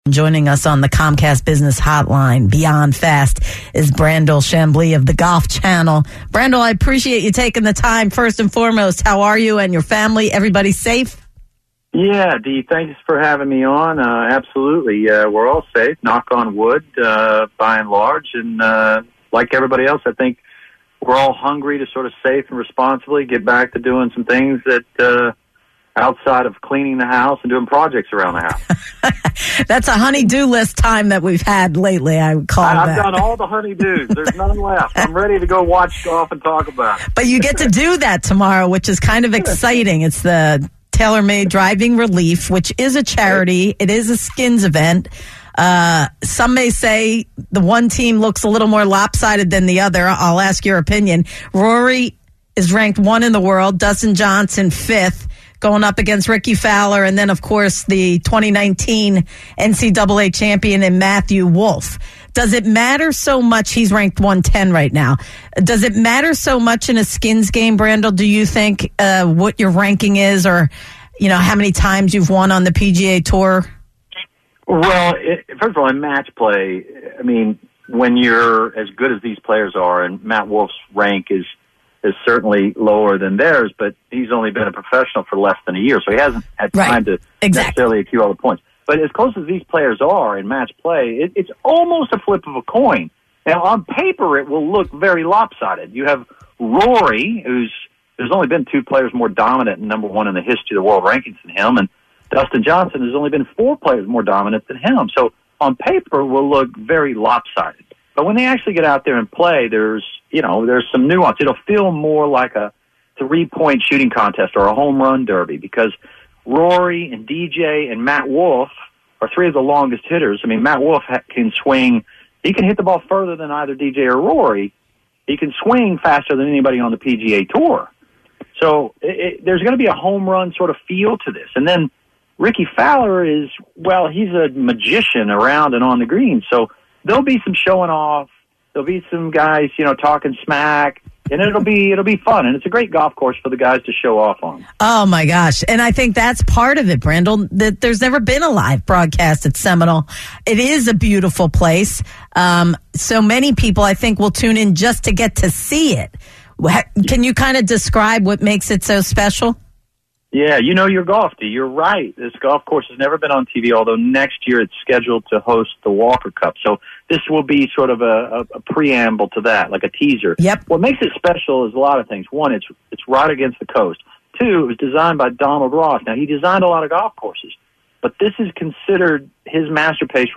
Joining us on the Comcast Business Hotline, Beyond Fast, is Brandel Chamblee of the Golf Channel. Brandel, I appreciate you taking the time. First and foremost, how are you and your family? Everybody safe? Yeah, Dee, thanks for having me on. Absolutely. We're all safe, knock on wood, by and large. And like everybody else, I think we're all hungry to sort of safe and responsibly get back to doing some things that outside of cleaning the house and doing projects around the house. That's a honey-do list time that we've had lately, I would call that. I've done all the honey-dos. There's none left. I'm ready to go watch golf and talk about it. But you get to do that tomorrow, which is kind of exciting. It's the TaylorMade Driving Relief, which is a charity. It is a skins event. Some may say the one team looks a little more lopsided than the other. I'll ask your opinion. Rory is ranked 1 in the world. Dustin Johnson 5th. Going up against Ricky Fowler, and then, of course, the 2019 NCAA champion in Matthew Wolff. Does it matter so much? He's ranked 110 right now. Does it matter so much in a skins game, Brandel? Do you think what your ranking is, or how many times you've won on the PGA Tour? Well, first of all, in match play, I mean, when you're as good as these players are, and Matt Wolff's rank is certainly lower than theirs, but he's only been a professional for less than a year, so he hasn't had time to necessarily accrue all the points. But as close as these players are in match play, it's almost a flip of a coin. Now, on paper, it will look very lopsided. You have Rory, there's only been 2 players more dominant and number 1 in the history of the world rankings than him, and Dustin Johnson, has only been 4 players more dominant than him. So on paper, it will look very lopsided. But when they actually get out there and play, there's some nuance. It'll feel more like a 3-point shooting contest or a home run derby, because Rory and DJ and Matt Wolff are 3 of the longest hitters. I mean, Matt Wolff can swing. He can hit the ball further than either DJ or Rory. He can swing faster than anybody on the PGA Tour. So there's going to be a home run sort of feel to this. And then Ricky Fowler he's a magician around and on the green. So there'll be some showing off. There'll be some guys, talking smack, and it'll be fun. And it's a great golf course for the guys to show off on. Oh my gosh! And I think that's part of it, Brandel. That there's never been a live broadcast at Seminole. It is a beautiful place. So many people, I think, will tune in just to get to see it. Can you kind of describe what makes it so special? Yeah, your golf, Dee. You're right. This golf course has never been on TV, although next year it's scheduled to host the Walker Cup. So this will be sort of a preamble to that, like a teaser. Yep. What makes it special is a lot of things. One, it's right against the coast. 2, it was designed by Donald Ross. Now, he designed a lot of golf courses, but this is considered his masterpiece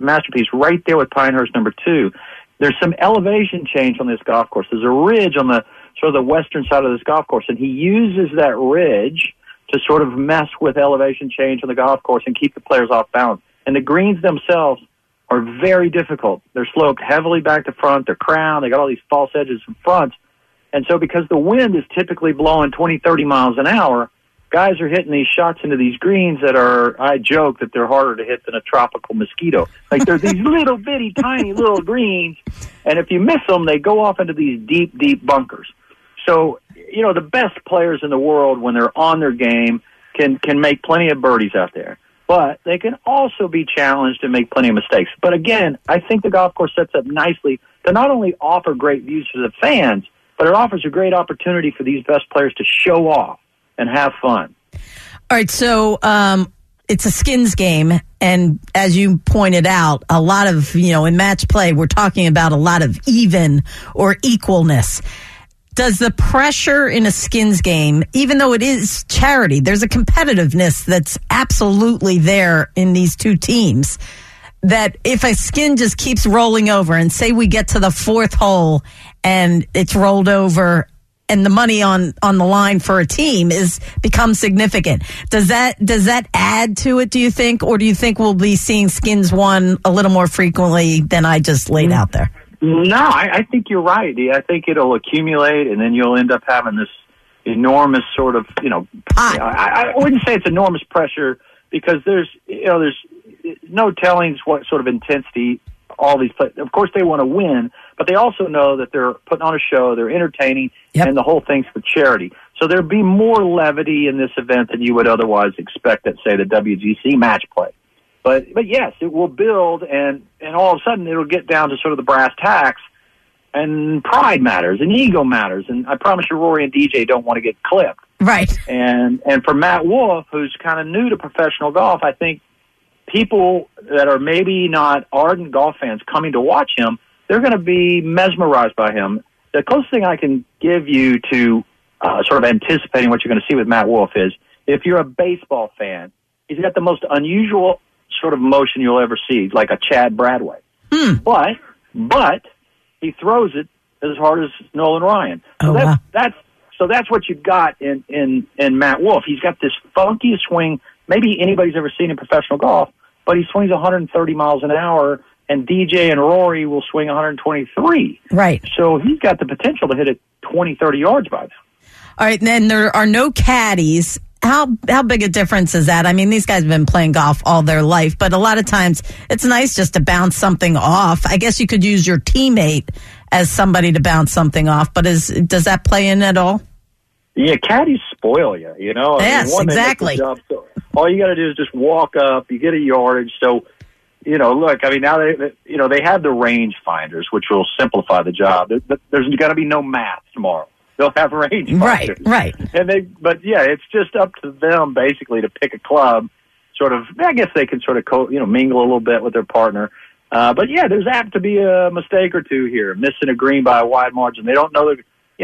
right there with Pinehurst number 2. There's some elevation change on this golf course. There's a ridge on the sort of the western side of this golf course, and he uses that ridge to sort of mess with elevation change on the golf course and keep the players off balance. And the greens themselves are very difficult. They're sloped heavily back to front. They're crowned. They got all these false edges in front. And so because the wind is typically blowing 20, 30 miles an hour, guys are hitting these shots into these greens that I joke that they're harder to hit than a tropical mosquito. Like they're these little bitty, tiny little greens. And if you miss them, they go off into these deep, deep bunkers. So, the best players in the world, when they're on their game, can make plenty of birdies out there. But they can also be challenged and make plenty of mistakes. But again, I think the golf course sets up nicely to not only offer great views for the fans, but it offers a great opportunity for these best players to show off and have fun. All right, so it's a skins game, and as you pointed out, a lot of, in match play, we're talking about a lot of even or equalness. Does the pressure in a skins game, even though it is charity, there's a competitiveness that's absolutely there in these 2 teams, that if a skin just keeps rolling over, and say we get to the 4th hole and it's rolled over and the money on the line for a team becomes significant, does that add to it, do you think? Or do you think we'll be seeing skins won a little more frequently than I just laid out there? No, I think you're right. I think it'll accumulate, and then you'll end up having this enormous sort of, I wouldn't say it's enormous pressure, because there's no telling what sort of intensity all these players. Of course, they want to win, but they also know that they're putting on a show, they're entertaining, and the whole thing's for charity. So there'd be more levity in this event than you would otherwise expect at, say, the WGC match play. But yes, it will build, and all of a sudden it'll get down to sort of the brass tacks, and pride matters, and ego matters, and I promise you Rory and DJ don't want to get clipped. Right. And for Matt Wolff, who's kind of new to professional golf, I think people that are maybe not ardent golf fans coming to watch him, they're going to be mesmerized by him. The closest thing I can give you to sort of anticipating what you're going to see with Matt Wolff is, if you're a baseball fan, he's got the most unusual sort of motion you'll ever see, like a Chad Bradway. But he throws it as hard as Nolan Ryan. So that's what you've got in Matt Wolff. He's got this funky swing, maybe anybody's ever seen in professional golf, but he swings 130 miles an hour, and DJ and Rory will swing 123. Right. So he's got the potential to hit it 20, 30 yards by them. All right, and then there are no caddies. How big a difference is that? I mean, these guys have been playing golf all their life, but a lot of times it's nice just to bounce something off. I guess you could use your teammate as somebody to bounce something off, but does that play in at all? Yeah, caddies spoil you, you know? Yes, exactly. So all you got to do is just walk up, you get a yardage. So, you know, look, I mean, now they have the range finders, which will simplify the job. There's going to be no math tomorrow. They'll have range finders. Right. But yeah, it's just up to them basically to pick a club. Sort of, I guess they can sort of mingle a little bit with their partner. But yeah, there's apt to be a mistake or two here, missing a green by a wide margin. They don't know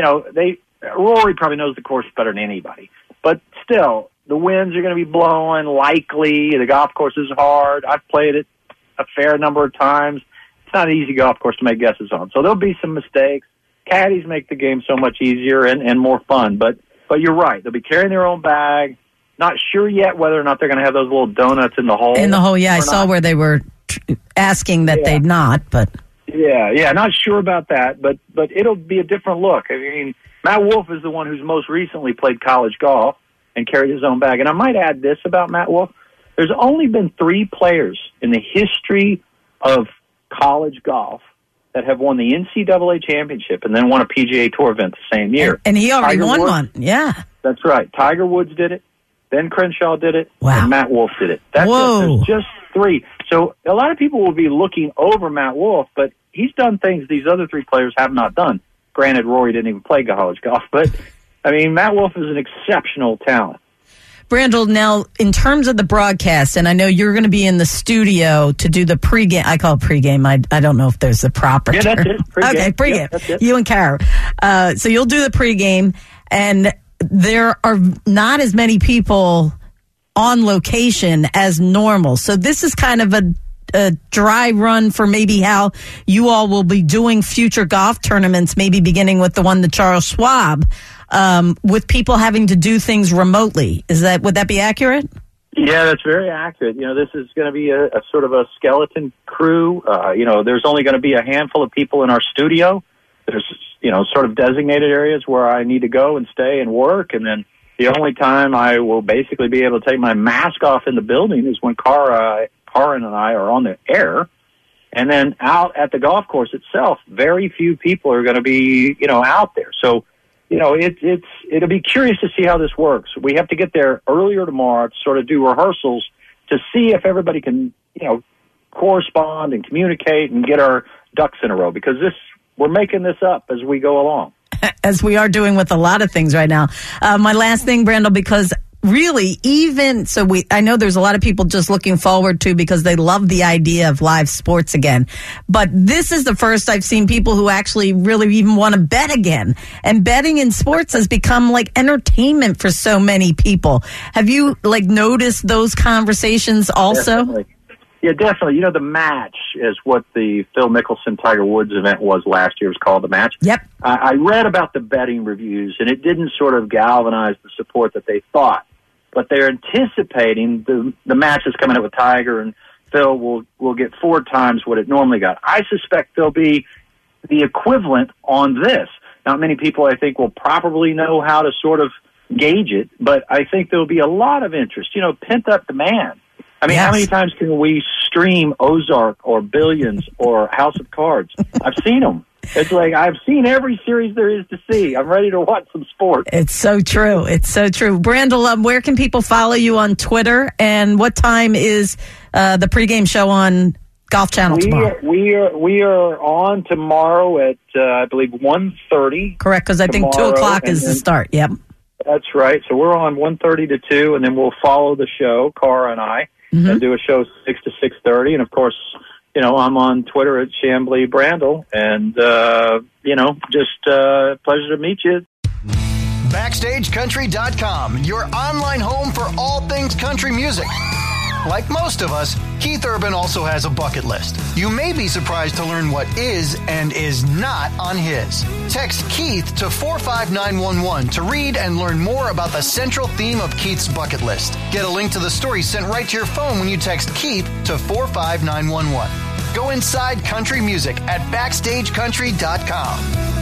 Rory probably knows the course better than anybody. But still, the winds are going to be blowing, likely. The golf course is hard. I've played it a fair number of times. It's not an easy golf course to make guesses on. So there'll be some mistakes. Caddies make the game so much easier and more fun. But you're right. They'll be carrying their own bag. Not sure yet whether or not they're going to have those little donuts in the hole. In the hole, yeah. I saw where they were asking that they'd not, but... Yeah, not sure about that, but it'll be a different look. I mean, Matt Wolff is the one who's most recently played college golf and carried his own bag. And I might add this about Matt Wolff. There's only been 3 players in the history of college golf that have won the NCAA championship and then won a PGA Tour event the same year. And he already won one, yeah. That's right. Tiger Woods did it, Ben Crenshaw did it, and Matt Wolff did it. Whoa. There's just 3. So a lot of people will be looking over Matt Wolff, but he's done things these other 3 players have not done. Granted, Rory didn't even play college golf, but, I mean, Matt Wolff is an exceptional talent. Brandel, now, in terms of the broadcast, and I know you're going to be in the studio to do the pregame. I call it pregame. I don't know if there's the proper term. Yeah, that's it. Pre-game. Okay, pregame. Yep, that's it. You and Kara. So you'll do the pregame, and there are not as many people on location as normal. So this is kind of a dry run for maybe how you all will be doing future golf tournaments, maybe beginning with the one that Charles Schwab, with people having to do things remotely. Would that be accurate? Yeah, that's very accurate. You know, this is going to be a sort of a skeleton crew. There's only going to be a handful of people in our studio. There's, sort of designated areas where I need to go and stay and work. And then the only time I will basically be able to take my mask off in the building is when Karin and I are on the air. And then out at the golf course itself, very few people are going to be, out there. So, it'll be curious to see how this works. We have to get there earlier tomorrow to sort of do rehearsals to see if everybody can, correspond and communicate and get our ducks in a row, because we're making this up as we go along. As we are doing with a lot of things right now. My last thing, Brandel, because really, I know there's a lot of people just looking forward to, because they love the idea of live sports again. But this is the first I've seen people who actually really even want to bet again. And betting in sports has become like entertainment for so many people. Have you noticed those conversations also? Definitely. Yeah, definitely. The match is what the Phil Mickelson Tiger Woods event was last year. It was called The Match. Yep. I read about the betting reviews, and it didn't sort of galvanize the support that they thought. But they're anticipating the match is coming up with Tiger, and Phil will get 4 times what it normally got. I suspect there'll be the equivalent on this. Not many people, I think, will probably know how to sort of gauge it, but I think there'll be a lot of interest. Pent-up demand. I mean, How many times can we stream Ozark or Billions or House of Cards? I've seen them. It's like, I've seen every series there is to see. I'm ready to watch some sports. It's so true. It's so true. Brandel, where can people follow you on Twitter? And what time is the pregame show on Golf Channel tomorrow? We are on tomorrow at, I believe, 1:30. Correct, because I think 2 o'clock is the start. Yep. That's right. So we're on 1:30 to 2, and then we'll follow the show, Cara and I, and do a show 6 to 6:30. And, of course, I'm on Twitter at Chamblee Brandel, and, just pleasure to meet you. BackstageCountry.com, your online home for all things country music. Like most of us, Keith Urban also has a bucket list. You may be surprised to learn what is and is not on his. Text Keith to 45911 to read and learn more about the central theme of Keith's bucket list. Get a link to the story sent right to your phone when you text Keith to 45911. Go inside country music at BackstageCountry.com.